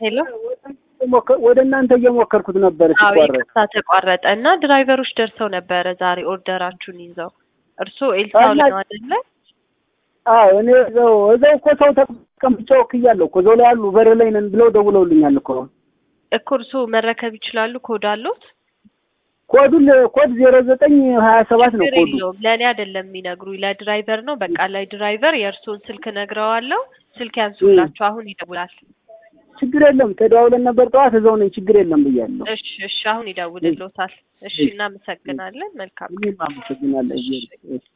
ሄሎ ወደ እናንተ እየሞከርኩት ነበር ሲቋረጥ ተቋረጠና ድራይቨሮች ደርሰው ነበር ዛሬ ኦርደራችሁን ይዘው እርሶ ኤልሳው ነው አይደለ? አዎ እኔ እዛው እኮ ሰው ተቀምጨው ክያለሁ እኮ እዛው ላይ ያሉ በር ላይ ነን ብለው ደውለውልኛል እኮ እርሶ መረከብ ይችላሉ? ኮድ አሉት? ኮድ 0927 ነው ኮዱ። ለኔ አይደለም የሚነግሩኝ ለድራይቨር ነው። በቃ ላይ ድራይቨር የእርሶን ስልክ ነግረዋለሁ። ስልክ ያንሱላችሁ አሁን ይደውላል። ችግር የለም ተደዋውለን ነበር ጠዋት እዛው ነኝ ችግር የለም ብያለሁ። እሺ አሁን ይደውልልዎታል። እሺ እናመሰግናለን። መልካም አመሰግናለሁ።